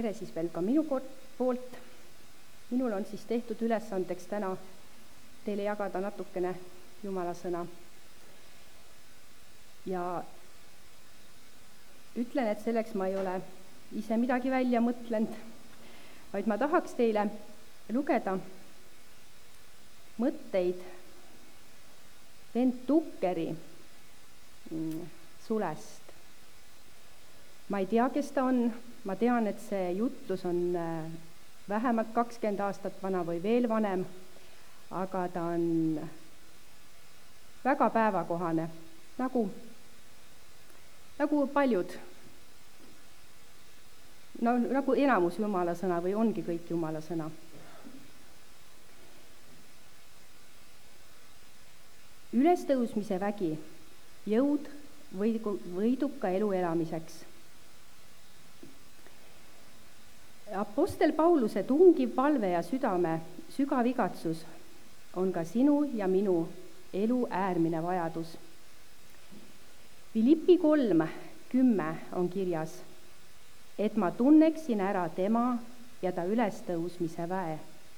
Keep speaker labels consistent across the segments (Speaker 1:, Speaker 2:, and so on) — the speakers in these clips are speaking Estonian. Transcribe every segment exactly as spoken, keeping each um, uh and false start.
Speaker 1: tere siis veel ka minu poolt. Minul on siis tehtud ülesandeks täna teile jagada natukene Jumala sõna. Ja ütlen, et selleks ma ei ole ise midagi välja mõtlenud, vaid ma tahaks teile lugeda mõtteid vend Tukkeri sulest. Ma ei tea, kes ta on, ma tean, et see jutlus on vähemalt kakskümmend aastat vana või veel vanem, aga ta on väga päevakohane, nagu, nagu paljud, no nagu enamus Jumala sõna või ongi kõik Jumala sõna. Ülestõusmise vägi, jõud võidub ka elu elamiseks. Apostel Pauluse tungiv palve ja südame sügav igatsus on ka sinu ja minu elu äärmine vajadus. Filippi kolm kümme on kirjas, et ma tunneksin ära tema ja ta ülestõusmise väe.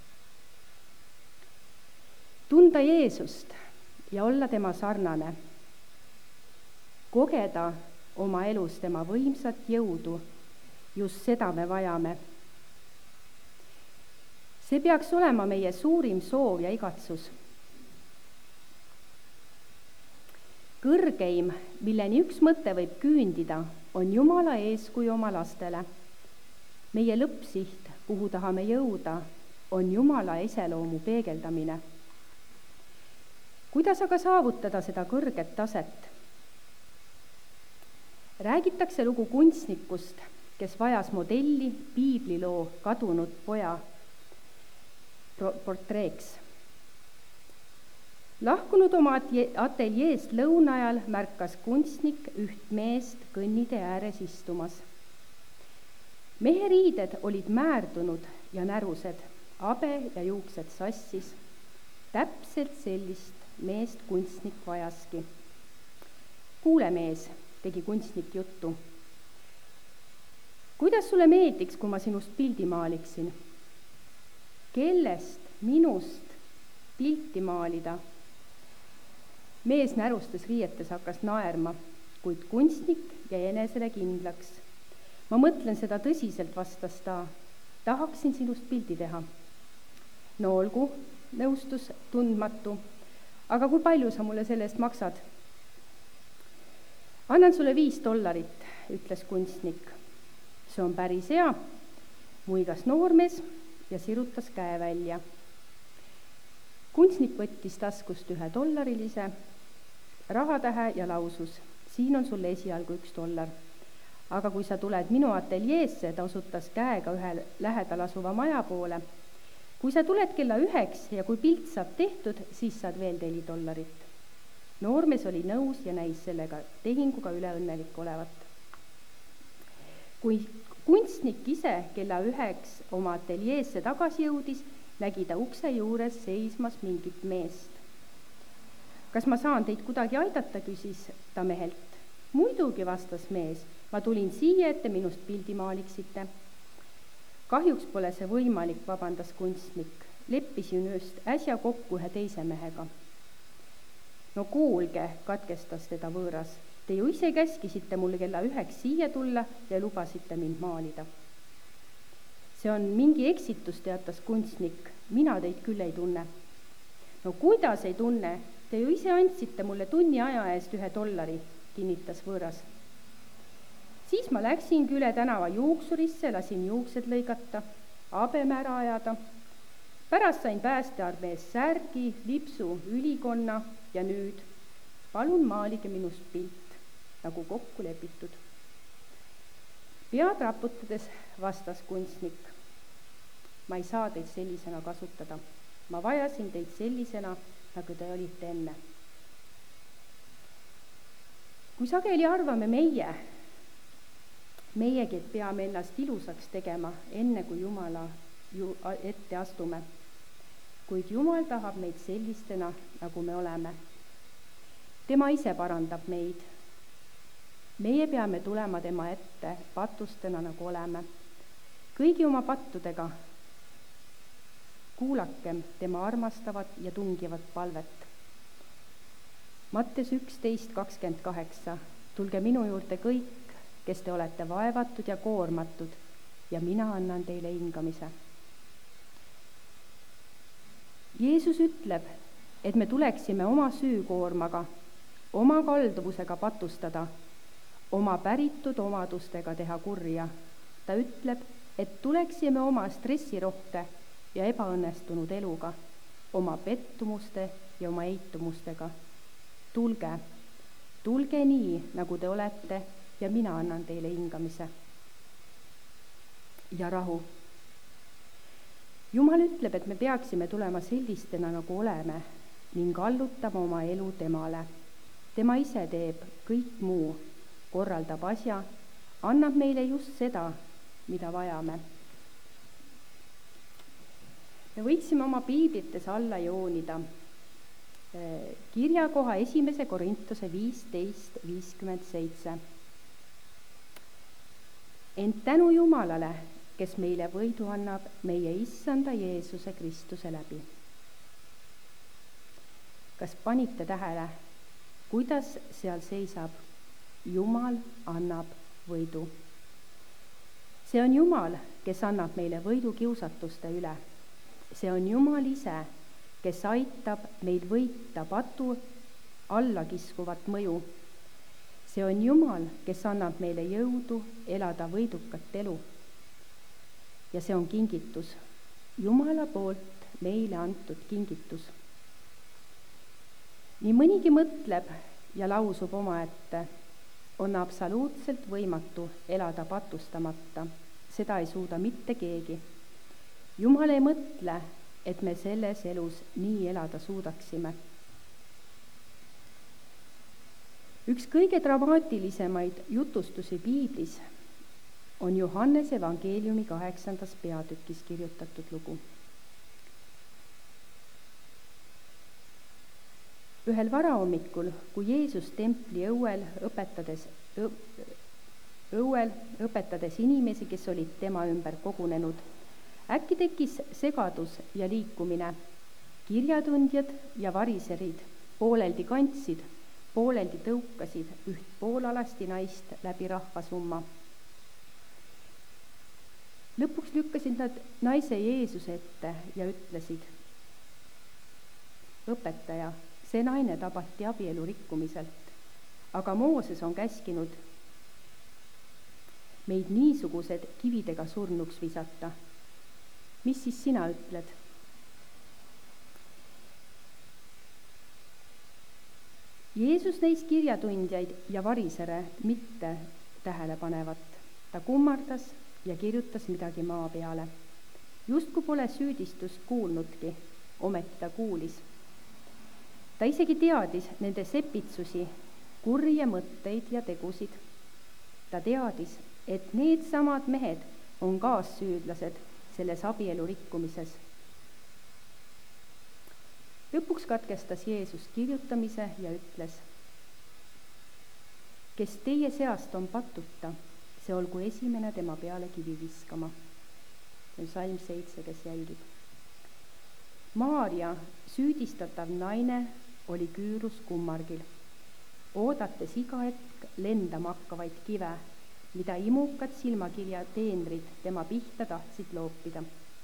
Speaker 1: Tunda Jeesust ja olla tema sarnane, kogeda oma elus tema võimsat jõudu, just seda me vajame. See peaks olema meie suurim soov ja igatsus. Kõrgeim, milleni üks mõte võib küündida, on Jumala eeskuju oma lastele. Meie lõppsiht, kuhu tahame jõuda, on Jumala iseloomu peegeldamine. Kuidas aga saavutada seda kõrget taset? Räägitakse lugu kunstnikust, kes vajas modelli piibliloo kadunud poja portreeks. Lahkunud oma ateljeest lõuna ajal märkas kunstnik üht meest kõnnitee ääres istumas. Mehe riided olid määrdunud ja närused, abe ja juuksed sassis. Täpselt sellist meest kunstnik vajaski. Kuule mees, tegi kunstnik juttu. Kuidas sulle meeldiks, kui ma sinust pildi maaliksin? Kellest minust pilti maalida? Mees närustes riietes hakkas naerma, kuid kunstnik jäi enesele kindlaks. Ma mõtlen seda tõsiselt, vastas ta. Tahaksin sinust pildi teha. No olgu, nõustus tundmatu. Aga kui palju sa mulle selle eest maksad? Annan sulle viis dollarit, ütles kunstnik. See on päris hea, muigas noormees ja sirutas käe välja. Kunstnik võttis taskust ühe dollarilise rahatähe ja lausus, siin on sulle esialgu üks dollar. Aga kui sa tuled minu ateljeesse, ta osutas käega ühe lähedal asuva maja poole. Kui sa tuled kella üheks ja kui pilt saab tehtud, siis saad veel neli dollarit. Noormees oli nõus ja näis sellega tehinguga üleõnnelik olevat. Kui kunstnik ise kella üheks oma ateljeesse tagasi jõudis, nägi ta ukse juures seismas mingit meest. Kas ma saan teid kuidagi aidata, küsis ta mehelt. Muidugi, vastas mees, ma tulin siia, et te minust pildi maaliksite. Kahjuks pole see võimalik, vabandas kunstnik. Leppisin just äsja kokku ühe teise mehega. No kuulge, katkestas teda võõras. Te ju ise käskisite mulle kella üheks siia tulla ja lubasite mind maalida. See on mingi eksitus, teatas kunstnik. Mina teid küll ei tunne. No kuidas ei tunne? Te ju ise andsite mulle tunni aja eest ühe dollari, kinnitas võõras. Siis ma läksingi üle tänava juuksurisse, lasin juuksed lõigata, abeme ära ajada. Pärast sain päästearmees särgi, lipsu, ülikonna ja nüüd palun maalige minust pilt, nagu kokku lepitud. Pead raputades vastas kunstnik. Ma ei saa teid sellisena kasutada. Ma vajasin teid sellisena, nagu te olite enne. Kui sageli arvame meie, meiegi peame ennast ilusaks tegema, enne kui Jumala ette astume, kuid Jumal tahab meid sellistena, nagu me oleme. Tema ise parandab meid. Meie peame tulema tema ette patustena, nagu oleme. kõigi oma pattudega kuulakem tema armastavat ja tungivat palvet. Matteus üksteist kakskümmend kaheksa. Tulge minu juurde kõik, kes te olete vaevatud ja koormatud, ja mina annan teile hingamise. Jeesus ütleb, et me tuleksime oma süükoormaga, oma kalduvusega patustada, oma päritud omadustega teha kurja. Ta ütleb, et tuleksime oma stressirohke ja ebaõnnestunud eluga, oma pettumuste ja oma eitumustega. Tulge, tulge nii, nagu te olete, ja mina annan teile hingamise. Ja rahu. Jumal ütleb, et me peaksime tulema sellistena, nagu oleme, ning allutama oma elu temale. Tema ise teeb kõik muu, korraldab asja, annab meile just seda, mida vajame. Me võiksime oma piiblites alla joonida kirjakoha esimese Korintuse viisteist viiskümmend seitse. Ent tänu Jumalale, kes meile võidu annab meie Issanda Jeesuse Kristuse läbi. Kas panite tähele, kuidas seal seisab? Jumal annab võidu. See on Jumal, kes annab meile võidu kiusatuste üle. See on Jumal ise, kes aitab meil võita patu alla kiskuvat mõju. See on Jumal, kes annab meile jõudu elada võidukat elu. Ja see on kingitus, Jumala poolt meile antud kingitus. Nii mõnigi mõtleb ja lausub omaette, on absoluutselt võimatu elada patustamata. Seda ei suuda mitte keegi. Jumal ei mõtle, et me selles elus nii elada suudaksime. Üks kõige dramaatilisemaid jutustusi piiblis on Johannes evangeeliumi kaheksandas peatükis kirjutatud lugu. Ühel varahommikul, kui Jeesus templi õuel õpetades, õuel õpetades inimesi, kes olid tema ümber kogunenud, äkki tekkis segadus ja liikumine. Kirjatundjad ja variserid pooleldi kantsid, pooleldi tõukasid üht poolalasti naist läbi rahvasumma. Lõpuks lükkasid nad naise Jeesuse ette ja ütlesid, õpetaja, see naine tabati abielu rikkumiselt, aga Mooses on käskinud meid niisugused kividega surnuks visata. Mis siis sina ütled? Jeesus neis kirjatundjaid ja varisere mitte tähelepanevat. Ta kummardas ja kirjutas midagi maa peale. Justku pole süüdistust kuulnudki, ometi ta kuulis. Ta isegi teadis nende sepitsusi, kurje mõtteid ja tegusid. Ta teadis, et need samad mehed on kaassüüdlased selles abielu rikkumises. Lõpuks katkestas Jeesus kirjutamise ja ütles, kes teie seast on patuta, see olgu esimene tema peale kivi viskama. See on salm seitse, kes jälgib. Maaria, süüdistatav naine, oli küürus kummargil, oodates iga hetk lendama hakkavaid kive, mida imukad silmakirja teenrid tema pihta tahtsid loopida.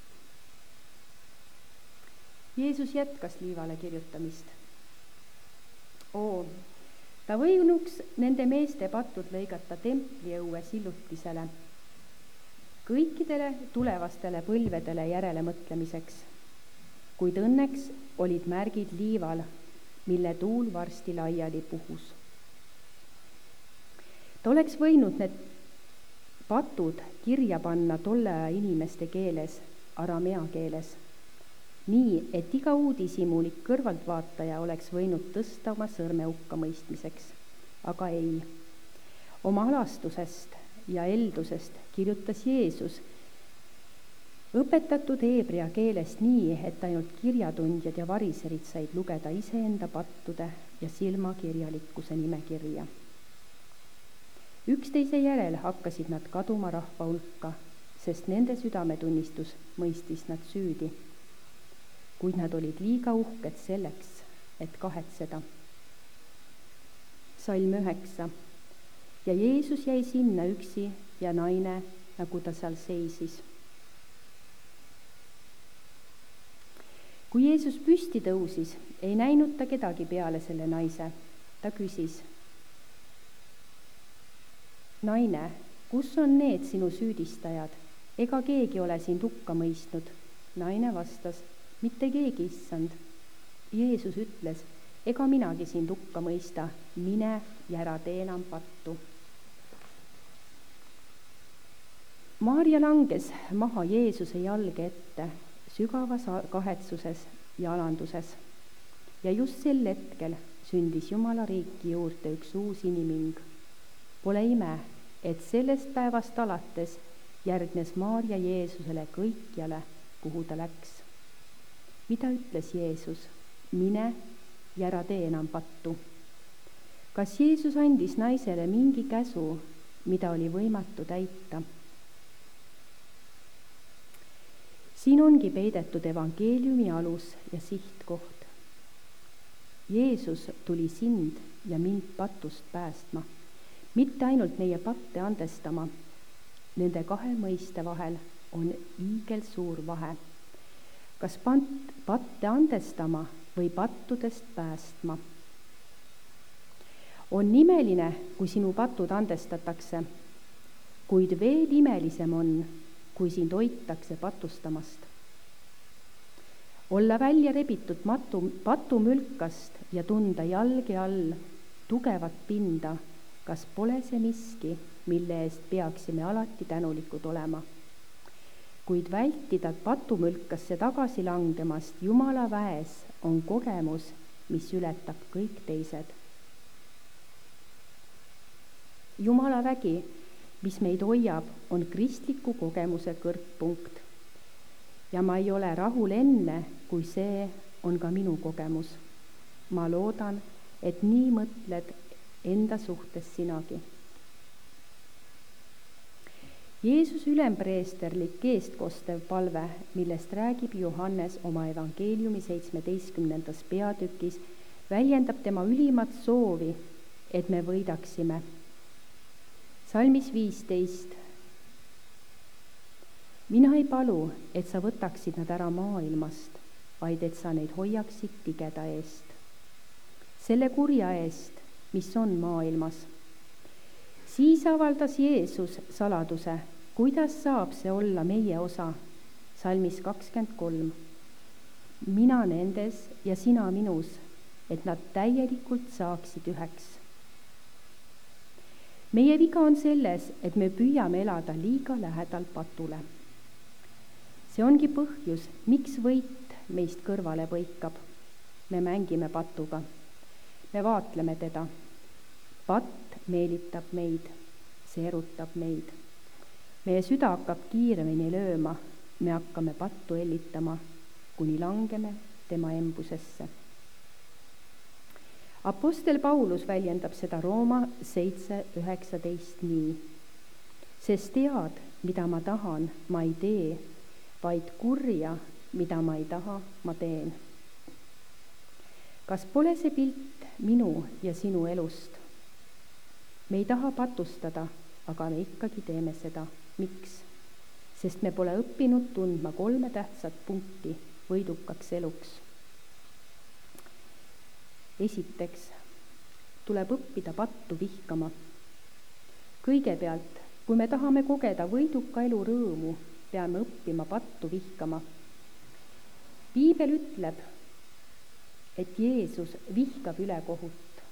Speaker 1: Jeesus jätkas liivale kirjutamist. Oo, ta võinuks nende meeste patud lõigata templiõue sillutisele, kõikidele tulevastele põlvedele järele mõtlemiseks, kuid õnneks olid märgid liival, mille tuul varsti laiali puhus. Ta oleks võinud need patud kirja panna tolle aja inimeste keeles, aramea keeles, nii et iga uudishimulik kõrvaltvaataja oleks võinud tõsta oma sõrme hukka mõistmiseks, aga ei. Oma alastusest ja eldusest kirjutas Jeesus õpetatud heebrea keelest nii, et ainult kirjatundjad ja variserid said lugeda iseenda pattude ja silmakirjalikkuse nimekirja. Üksteise järel hakkasid nad kaduma rahva hulka, sest nende südametunnistus mõistis nad süüdi. Kuid nad olid liiga uhked selleks, et kahetseda. Salm üheksa. Ja Jeesus jäi sinna üksi ja naine, nagu ta seal seisis. Kui Jeesus püsti tõusis, ei näinud ta kedagi peale selle naise. Ta küsis: naine, kus on need sinu süüdistajad? Ega keegi ole sind hukka mõistnud? Naine vastas: mitte keegi, issand. Jeesus ütles: ega minagi sind hukka mõista, mine ja ära tee enam pattu. Maarja langes maha Jeesuse jalge ette sügavas kahetsuses ja alanduses. Ja just sel hetkel sündis Jumala riiki juurde üks uus iniming. Pole ime, et sellest päevast alates järgnes Maarja Jeesusele kõikjale, kuhu ta läks. Mida ütles Jeesus? Mine ja ära tee enam pattu. Kas Jeesus andis naisele mingi käsu, mida oli võimatu täita? Siin ongi peidetud evangeeliumi alus ja sihtkoht. Jeesus tuli sind ja mind patust päästma, mitte ainult meie patte andestama. Nende kahe mõiste vahel on hiigel suur vahe. Kas pant, patte andestama või pattudest päästma? On imeline, kui sinu patud andestatakse, kuid veel imelisem on, kui sind hoitakse patustamast. Olla välja rebitud matu, patumülkast ja tunda jalge all tugevat pinda, kas pole see miski, mille eest peaksime alati tänulikud olema. Kuid vältida patumülkasse tagasi langemast Jumala väes on kogemus, mis ületab kõik teised. Jumala vägi, mis meid hoiab, on kristliku kogemuse kõrgpunkt. Ja ma ei ole rahul enne, kui see on ka minu kogemus. Ma loodan, et nii mõtled enda suhtes sinagi. Jeesus ülempreesterlik eestkostev palve, millest räägib Johannes oma evangeeliumi seitsmeteistkümnendas peatükis, väljendab tema ülimat soovi, et me võidaksime. Salmis viisteist. Mina ei palu, et sa võtaksid nad ära maailmast, vaid et sa neid hoiaksid tigeda eest. Selle kurja eest, mis on maailmas. Siis avaldas Jeesus saladuse, kuidas saab see olla meie osa. Salmis kakskümmend kolm. Mina nendes ja sina minus, et nad täielikult saaksid üheks. Meie viga on selles, et me püüame elada liiga lähedal patule. See ongi põhjus, miks võit meist kõrvale põikab. Me mängime patuga. Me vaatleme teda. Patt meelitab meid, see erutab meid. Meie süda hakkab kiiremini lööma, me hakkame pattu ellitama, kuni langeme tema embusesse. Apostel Paulus väljendab seda Rooma seitse üheksateist nii. Sest tead, mida ma tahan, ma ei tee, vaid kurja, mida ma ei taha, ma teen. Kas pole see pilt minu ja sinu elust? Me ei taha patustada, aga me ikkagi teeme seda. Miks? Sest me pole õppinud tundma kolme tähtsat punkti võidukaks eluks. Esiteks, tuleb õppida pattu vihkama. Kõigepealt, kui me tahame kogeda võiduka elu rõõmu, peame õppima pattu vihkama. Piibel ütleb, et Jeesus vihkab ülekohut.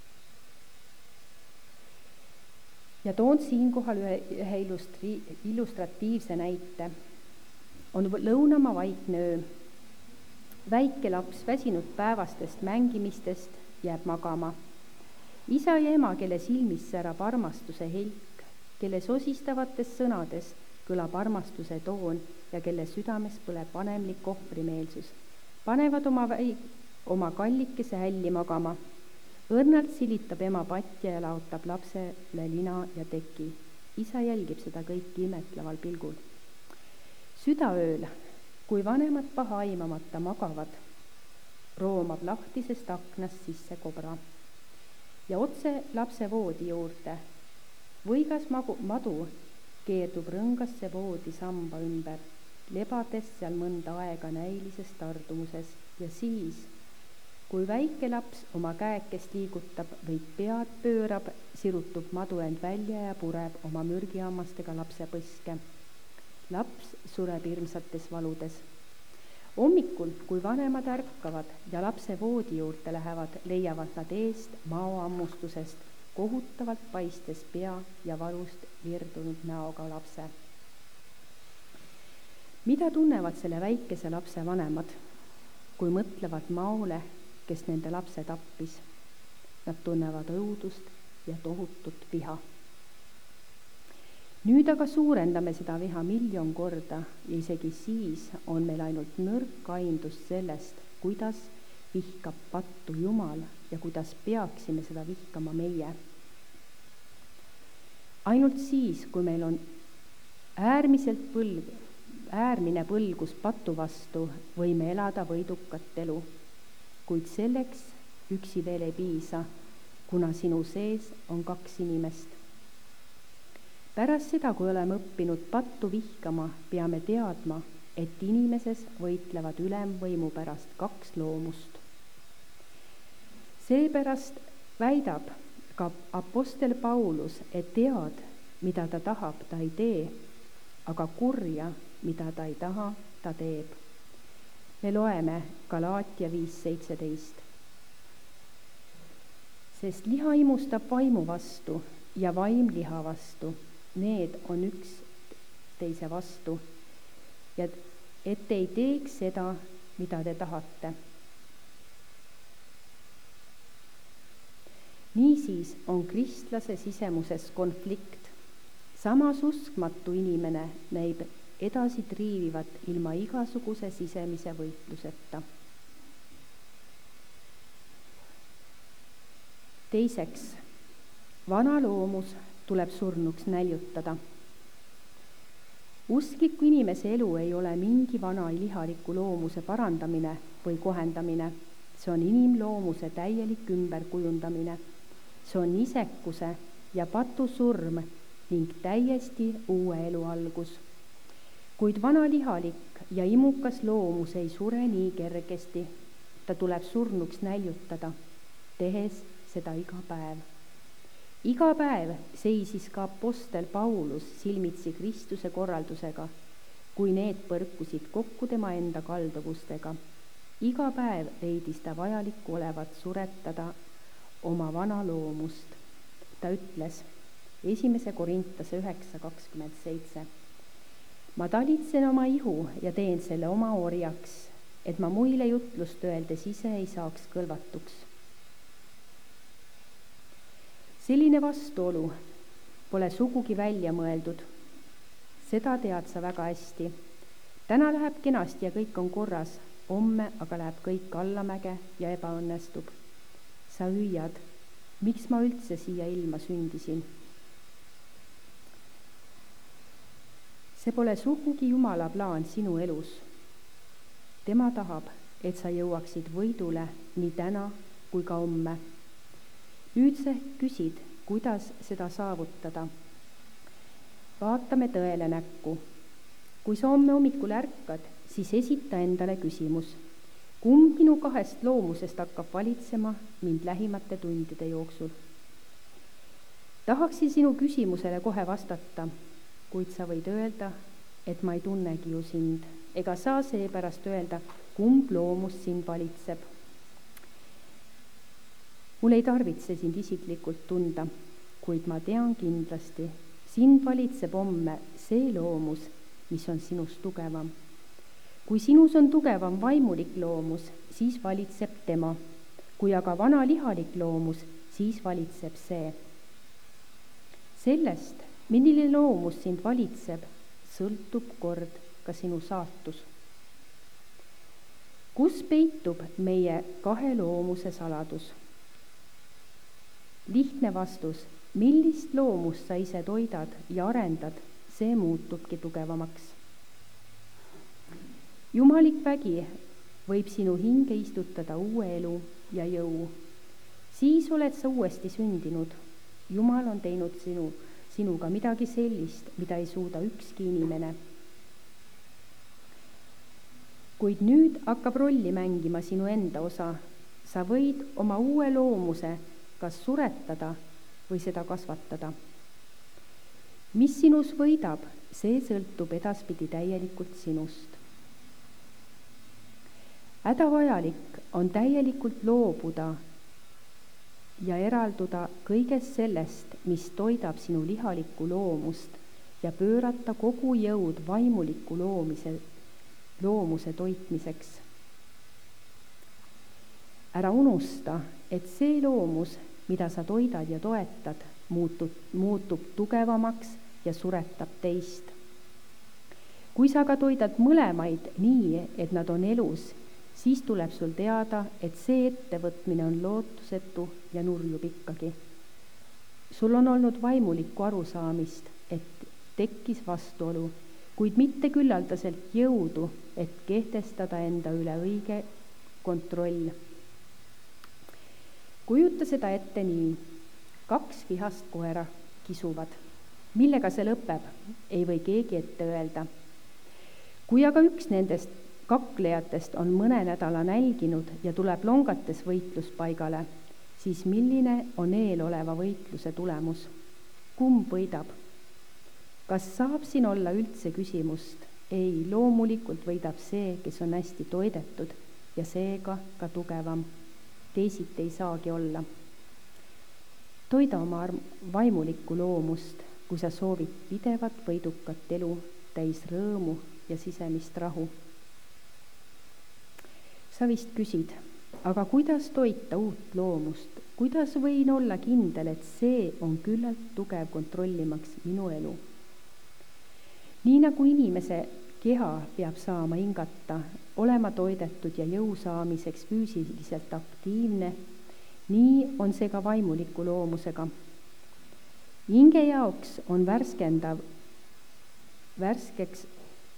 Speaker 1: Ja toon siinkohal ühe illustri, illustratiivse näite. On lõunamaa vaikne öö. Väike laps väsinud päevastest mängimistest jääb magama. Isa ja ema, kelle silmis särab armastuse helk, kelle sosistavates sõnades kõlab armastuse toon ja kelle südames põleb vanemlik ohvrimeelsus, panevad oma, väi, oma kallikese hälli magama. Õrnalt silitab ema patja ja laotab lapsele lina ja teki. Isa jälgib seda kõiki imetleval pilgul. Südaööl, kui vanemad paha aimamata magavad, roomab lahtisest aknast sisse kobra ja otse lapse voodi juurde. Võigas magu, madu keerdub rõngasse voodi samba ümber, lebades seal mõnda aega näilises tardumuses ja siis, kui väike laps oma käekest liigutab või pead pöörab, sirutub madu end välja ja pureb oma mürgihammastega lapse põske. Laps sureb hirmsates valudes. Hommikul, kui vanemad ärkavad ja lapse voodi juurde lähevad, leiavad nad eest maoammustusest kohutavalt paistes pea ja valust virdunud näoga lapse. Mida tunnevad selle väikese lapse vanemad, kui mõtlevad maole, kes nende lapse tappis? Nad tunnevad õudust ja tohutut viha. Nüüd aga suurendame seda viha miljon korda ja isegi siis on meil ainult nõrk aimdus sellest, kuidas vihkab pattu Jumal ja kuidas peaksime seda vihkama meie. Ainult siis, kui meil on äärmiselt põlg, äärmine põlgus patu vastu, võime elada võidukat elu, kuid selleks üksi veel ei piisa, kuna sinu sees on kaks inimest. Pärast seda, kui oleme õppinud pattu vihkama, peame teadma, et inimeses võitlevad ülemvõimu pärast kaks loomust. Seepärast väidab ka apostel Paulus, et tead, mida ta tahab, ta ei tee, aga kurja, mida ta ei taha, ta teeb. Me loeme Galaatia viis seitseteist. Sest liha imustab vaimu vastu ja vaim liha vastu. Need on üks teise vastu, ja et ei teeks seda, mida te tahate. Niisiis on kristlase sisemuses konflikt. Samas uskmatu inimene näib edasi triivivat ilma igasuguse sisemise võitluseta. Teiseks, vana loomus tuleb surnuks näljutada. Uskliku inimese elu ei ole mingi vana lihaliku loomuse parandamine või kohendamine. See on inimloomuse täielik ümberkujundamine. See on isekuse ja patu surm ning täiesti uue elu algus. Kuid vana lihalik ja imukas loomus ei sure nii kergesti. Ta tuleb surnuks näljutada, tehes seda iga päev. Iga päev seisis ka apostel Paulus silmitsi Kristuse korraldusega, kui need põrkusid kokku tema enda kalduvustega. Iga päev leidis ta vajalikku olevat suretada oma vana loomust. Ta ütles esimese Korintase üheksa kakskümmend seitse. Ma talitsen oma ihu ja teen selle oma orjaks, et ma muile jutlust öeldes ise ei saaks kõlvatuks. Selline vastuolu pole sugugi välja mõeldud. Seda tead sa väga hästi. Täna läheb kenasti ja kõik on korras, homme aga läheb kõik allamäge ja ebaõnnestub. Sa hüüad, miks ma üldse siia ilma sündisin? See pole sugugi Jumala plaan sinu elus. Tema tahab, et sa jõuaksid võidule nii täna kui ka homme. Nüüd sa küsid, kuidas seda saavutada. Vaatame tõele näkku. Kui sa homme hommikul ärkad, siis esita endale küsimus. Kumb minu kahest loomusest hakkab valitsema mind lähimate tundide jooksul? Tahaksin sinu küsimusele kohe vastata, kuid sa võid öelda, et ma ei tunnegi ju sind, ega saa seepärast öelda, kumb loomus sind valitseb. Mul ei tarvitse sind isiklikult tunda, kuid ma tean kindlasti, sind valitseb homme see loomus, mis on sinust tugevam. Kui sinus on tugevam vaimulik loomus, siis valitseb tema. Kui aga vana lihalik loomus, siis valitseb see. Sellest, milline loomus sind valitseb, sõltub kord ka sinu saatus. Kus peitub meie kahe loomuse saladus? Lihtne vastus, millist loomust sa ise toidad ja arendad, see muutubki tugevamaks. Jumalik vägi võib sinu hinge istutada uue elu ja jõu. Siis oled sa uuesti sündinud. Jumal on teinud sinu, sinuga midagi sellist, mida ei suuda ükski inimene. Kuid nüüd hakkab rolli mängima sinu enda osa. Sa võid oma uue loomuse kas suretada või seda kasvatada. Mis sinus võidab, see sõltub edaspidi täielikult sinust. Hädavajalik on täielikult loobuda ja eralduda kõigest sellest, mis toidab sinu lihalikku loomust ja pöörata kogu jõud vaimuliku loomise, loomuse toitmiseks. Ära unusta, et see loomus, mida sa toidad ja toetad, muutub, muutub tugevamaks ja suretab teist. Kui sa aga toidad mõlemaid nii, et nad on elus, siis tuleb sul teada, et see ettevõtmine on lootusetu ja nurjub ikkagi. Sul on olnud vaimulikku arusaamist, et tekkis vastuolu, kuid mitte küllaldaselt jõudu, et kehtestada enda üle õige kontroll. Kujuta seda ette nii. Kaks vihast koera kisuvad. Millega see lõpeb, ei või keegi ette öelda. Kui aga üks nendest kaklejatest on mõne nädala nälginud ja tuleb longates võitluspaigale, siis milline on eeloleva võitluse tulemus? Kumb võidab? Kas saab siin olla üldse küsimust? Ei, loomulikult võidab see, kes on hästi toidetud ja seega ka tugevam. Teisiti ei saagi olla. Toida oma vaimulikku loomust, kui sa soovid pidevat võidukat elu, täis rõõmu ja sisemist rahu. Sa vist küsid, aga kuidas toita uut loomust? Kuidas võin olla kindel, et see on küllalt tugev kontrollimaks minu elu? Nii nagu inimese keha peab saama hingata, olema toidetud ja jõu saamiseks füüsiliselt aktiivne, nii on see ka vaimuliku loomusega. Hinge jaoks on värskendav, värskeks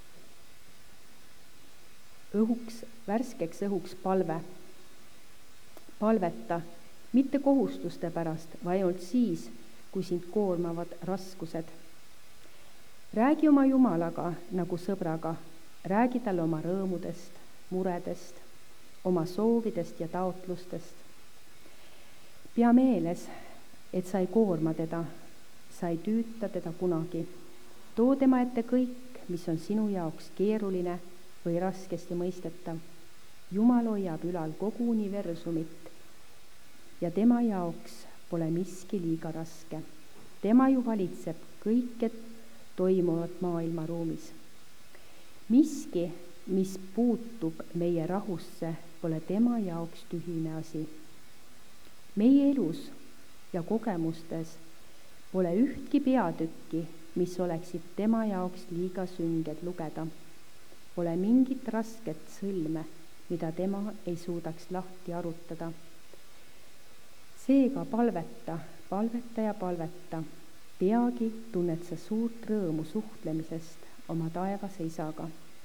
Speaker 1: õhuks, värskeks õhuks palve. Palveta, mitte kohustuste pärast, vaid ainult siis, kui sind koormavad raskused. Räägi oma Jumalaga nagu sõbraga, räägi talle oma rõõmudest, muredest, oma soovidest ja taotlustest. Pea meeles, et sa ei koorma teda, sa ei tüüta teda kunagi. Too tema ette kõik, mis on sinu jaoks keeruline või raskesti mõistetav. Jumal hoiab ülal kogu universumit ja tema jaoks pole miski liiga raske. Tema ju valitseb kõike toimuvat maailmaruumis. Miski, mis puutub meie rahusse, pole tema jaoks tühine asi. Meie elus ja kogemustes pole ühtki peatükki, mis oleksid tema jaoks liiga sünged lugeda. Pole mingit rasket sõlme, mida tema ei suudaks lahti arutada. Seega palveta, palveta ja palveta. Peagi tunned sa suurt rõõmu suhtlemisest oma taevase isaga.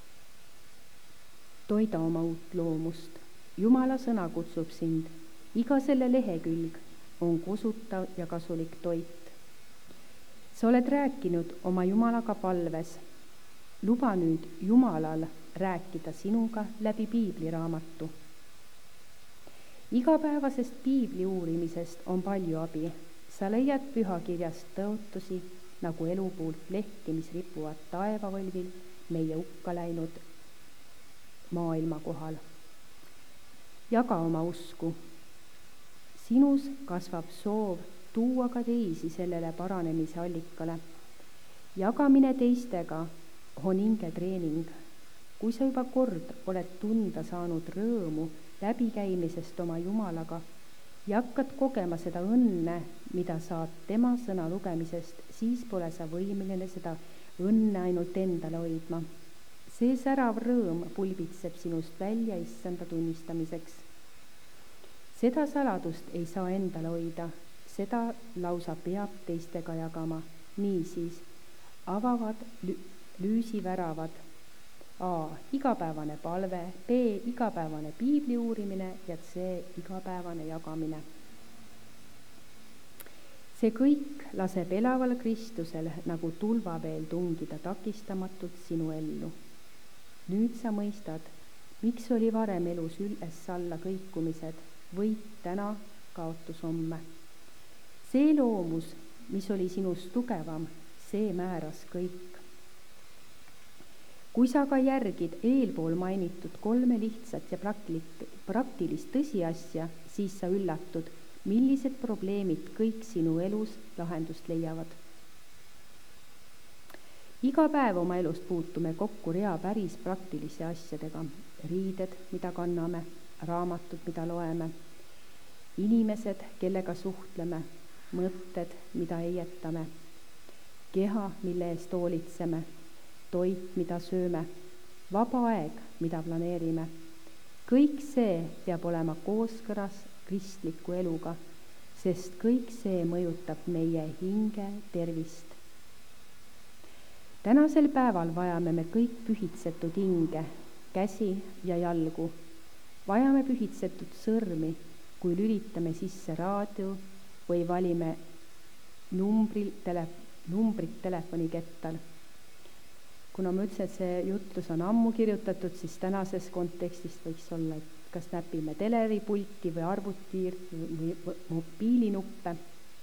Speaker 1: Toida oma uut loomust. Jumala sõna kutsub sind. Iga selle lehekülg on kosutav ja kasulik toit. Sa oled rääkinud oma Jumalaga palves. Luba nüüd Jumalal rääkida sinuga läbi piibliraamatu. Igapäevasest piibli uurimisest on palju abi. Sa leiad pühakirjast tõotusi nagu elupuult lehti, mis ripuvad taevavõlvil meie hukka läinud maailma kohal. Jaga oma usku. Sinus kasvab soov tuua ka teisi sellele paranemise allikale. Jagamine teistega on hingetreening. Kui sa juba kord oled tunda saanud rõõmu läbikäimisest oma Jumalaga ja hakkad kogema seda õnne, mida saad tema sõna lugemisest, siis pole sa võimeline seda õnne ainult endale hoidma. See särav rõõm pulbitseb sinust välja issanda tunnistamiseks. Seda saladust ei saa endale hoida, seda lausa peab teistega jagama. Niisiis avavad lüüsiväravad, A. Igapäevane palve, B. Igapäevane piibli uurimine ja C. Igapäevane jagamine. See kõik laseb elaval Kristusel nagu tulvaveel tungida takistamatult sinu ellu. Nüüd sa mõistad, miks oli varem elus üles-alla kõikumised, võit täna, kaotus homme. See loomus, mis oli sinust tugevam, see määras kõik. Kui sa ka järgid eelpool mainitud kolme lihtsat ja praktilist tõsiasja, siis sa üllatud, millised probleemid kõik sinu elus lahendust leiavad. Iga päev oma elust puutume kokku rea päris praktilise asjadega. Riided, mida kanname, raamatud, mida loeme, inimesed, kellega suhtleme, mõtted, mida eietame, keha, mille eest hoolitseme, toit, mida sööme, vaba aeg, mida planeerime. Kõik see peab olema kooskõlas kristliku eluga, sest kõik see mõjutab meie hinge tervist. Tänasel päeval vajame me kõik pühitsetud hinge, käsi ja jalgu. Vajame pühitsetud sõrmi, kui lülitame sisse raadio või valime numbril, tele, numbrit telefonikettal. Kuna ma ütlesin, et see jutlus on ammu kirjutatud, siis tänases kontekstis võiks olla, et kas näpime teleripulti või arvuti või mobiilinuppe.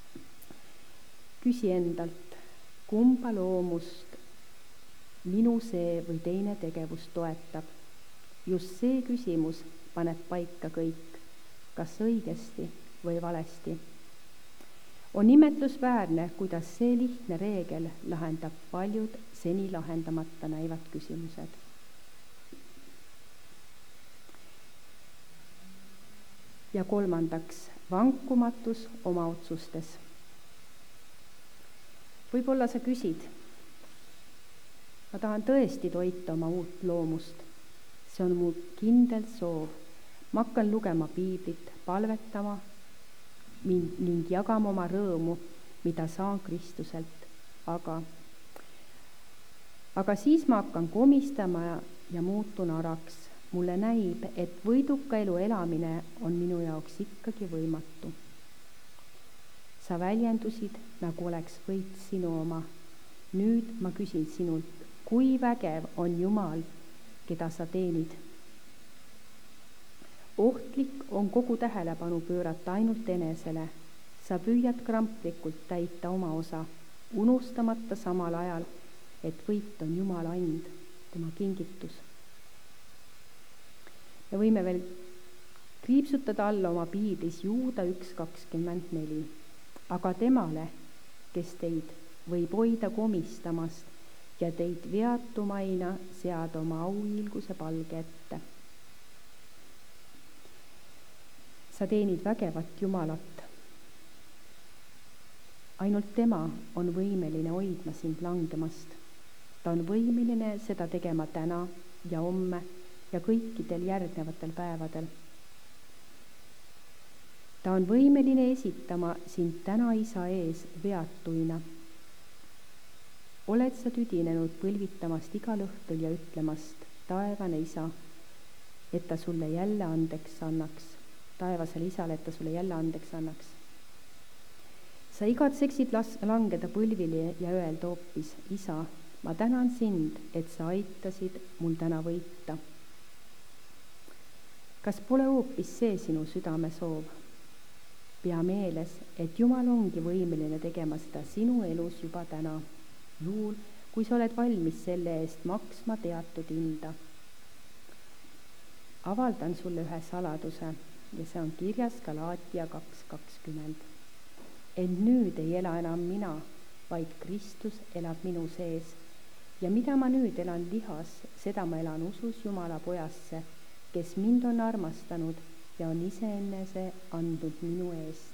Speaker 1: Küsi endalt, kumba loomust minu see või teine tegevus toetab. Just see küsimus paneb paika kõik, kas õigesti või valesti. On imetlusväärne, kuidas see lihtne reegel lahendab paljud seni lahendamata näivad küsimused. Ja kolmandaks, vankumatus oma otsustes. Võib-olla sa küsid, ma tahan tõesti toita oma uut loomust. See on mu kindel soov. Ma hakkan lugema piiblit, palvetama ning jagama oma rõõmu, mida saan Kristuselt. Aga, aga siis ma hakkan komistama ja, ja muutun araks. Mulle näib, et võiduka elu elamine on minu jaoks ikkagi võimatu. Sa väljendusid, nagu oleks võit sinu oma. Nüüd ma küsin sinult, kui vägev on Jumal, keda sa teenid. Ohtlik on kogu tähelepanu pöörata ainult enesele. Sa püüad kramplikult täita oma osa, unustamata samal ajal, et võit on Jumala and, tema kingitus. Me võime veel kriipsutada alla oma piiblis Juuda üks kakskümmend neli. Aga temale, kes teid võib hoida komistamast ja teid veatumaina seada oma auhiilguse palge ette. Sa teenid vägevat Jumalat. Ainult tema on võimeline hoidma sind langemast. Ta on võimeline seda tegema täna ja homme ja kõikidel järgnevatel päevadel. Ta on võimeline esitama sind täna isa ees veatuina. Oled sa tüdinenud põlvitamast igal õhtul ja ütlemast, taevane isa, et ta sulle jälle andeks annaks. Taevasele isale, et ta sulle jälle andeks annaks. Sa igatseksid las- langeda põlvili ja öelda hoopis, isa, ma tänan sind, et sa aitasid mul täna võita. Kas pole hoopis see sinu südame soov? Pea meeles, et Jumal ongi võimeline tegema seda sinu elus juba täna, juhul, kui sa oled valmis selle eest maksma teatud hinda. Avaldan sulle ühe saladuse ja see on kirjas Galaatia kaks kakskümmend. Ent nüüd ei ela enam mina, vaid Kristus elab minu sees. Ja mida ma nüüd elan lihas, seda ma elan usus Jumala pojasse, kes mind on armastanud ja on iseenese andnud minu eest.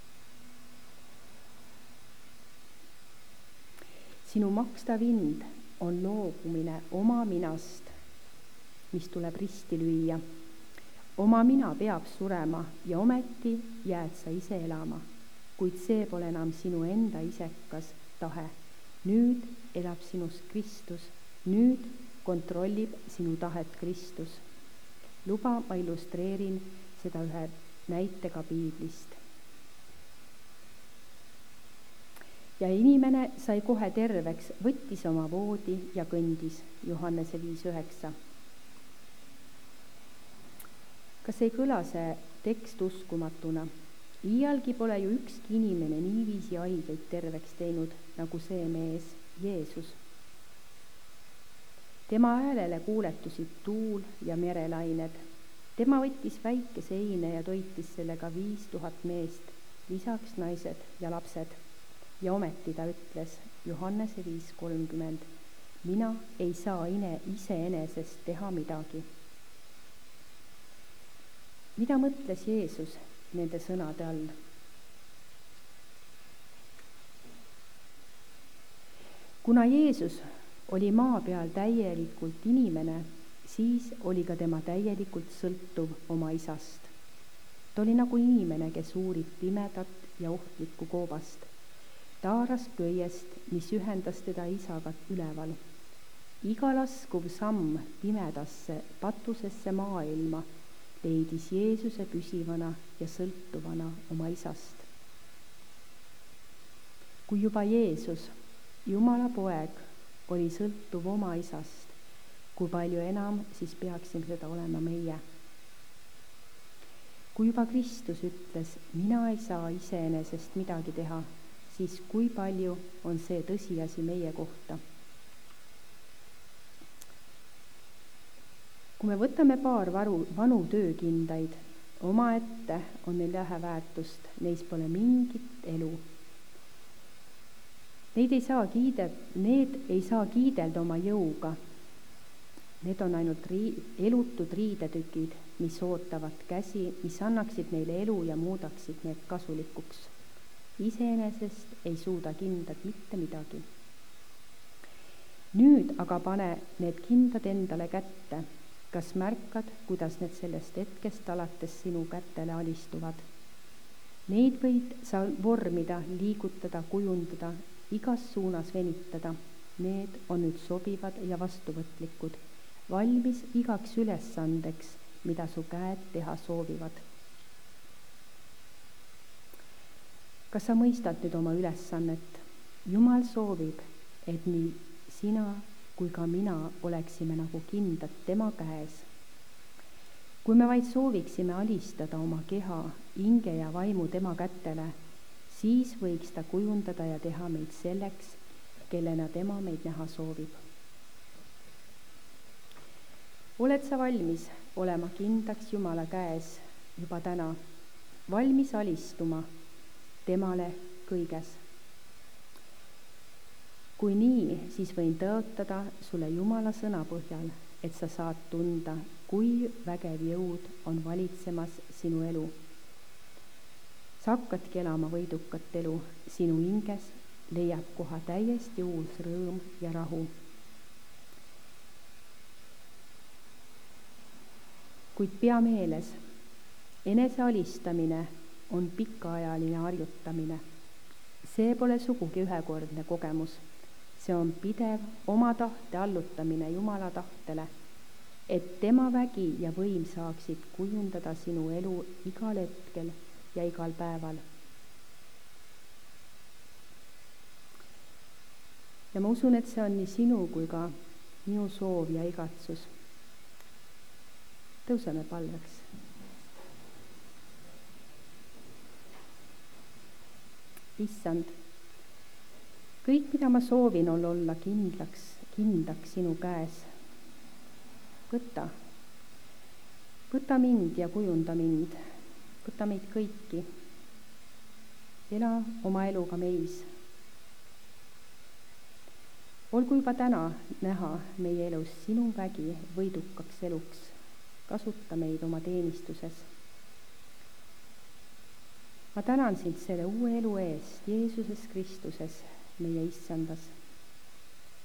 Speaker 1: Sinu makstav hind on loobumine oma minast, mis tuleb risti lüüa. Oma mina peab surema ja ometi jääd sa ise elama, kuid see pole enam sinu enda isekas tahe. Nüüd elab sinust Kristus, nüüd kontrollib sinu tahet Kristus. luba, ma illustreerin seda ühe näitega piiblist. ja inimene sai kohe terveks, võttis oma voodi ja kõndis, Johannese viis üheksa. kas ei kõla see tekst uskumatuna? Iialgi pole ju ükski inimene niiviisi haigeid terveks teinud, nagu see mees, Jeesus. tema häälele kuuletusid tuul ja merelained. tema võttis väikese heine ja toitis sellega viis tuhat meest, lisaks naised ja lapsed. ja ometi ta ütles, Johannese viis kolmkümmend, mina ei saa ine iseenesest teha midagi. mida mõtles Jeesus nende sõnade all? kuna Jeesus oli maa peal täielikult inimene, siis oli ka tema täielikult sõltuv oma isast. ta oli nagu inimene, kes uurib pimedat ja ohtlikku koobast. ta haaras köiest, mis ühendas teda isaga üleval. iga laskuv samm pimedasse, patusesse maailma leidis Jeesuse püsivana ja sõltuvana oma isast. kui juba Jeesus, Jumala poeg, oli sõltuv oma isast, kui palju enam siis peaksime seda olema meie. kui juba Kristus ütles, mina ei saa iseenesest midagi teha, siis kui palju on see tõsiasi meie kohta. kui me võtame paar varu, vanu töökindaid, omaette on neil väheväärtust, neis pole mingit elu. Neid ei saa kiide, need ei saa kiidelda oma jõuga. Need on ainult rii, elutud riidetükid, mis ootavad käsi, mis annaksid neile elu ja muudaksid need kasulikuks. Iseenesest ei suuda kindad mitte midagi. Nüüd aga pane need kindad endale kätte. Kas märkad, kuidas need sellest hetkest alates sinu kätele alistuvad? Neid võid sa vormida, liigutada, kujundada, igas suunas venitada. Need on nüüd sobivad ja vastuvõtlikud, valmis igaks ülesandeks, mida su käed teha soovivad. Kas sa mõistad nüüd oma ülesannet? Jumal soovib, et nii sina kui ka mina oleksime nagu kindad tema käes. Kui me vaid sooviksime alistada oma keha, hinge ja vaimu tema kätele, siis võiks ta kujundada ja teha meid selleks, kellena tema meid näha soovib. Oled sa valmis olema kindlaks Jumala käes juba täna, valmis alistuma temale kõiges? Kui nii, siis võin tõotada sulle Jumala sõna põhjal, et sa saad tunda, kui vägev jõud on valitsemas sinu elu. Sa hakkadki elama võidukat elu, sinu hinges leiab koha täiesti uus rõõm ja rahu. Kuid pea meeles, enese alistamine on pikaajaline harjutamine. See pole sugugi ühekordne kogemus. See on pidev oma tahte allutamine Jumala tahtele, et tema vägi ja võim saaksid kujundada sinu elu igal hetkel ja igal päeval. Ja ma usun, et see on nii sinu kui ka minu soov ja igatsus. Tõuseme palveks. Issand, kõik, mida ma soovin, on olla kindlaks, kindlaks sinu käes. Võta, võta mind ja kujunda mind, võta meid kõiki. Ela oma eluga meis. Olgu juba täna näha meie elus sinu vägi võidukaks eluks. Kasuta meid oma teenistuses. Ma tänan sind selle uue elu eest Jeesuses Kristuses, meie issandas.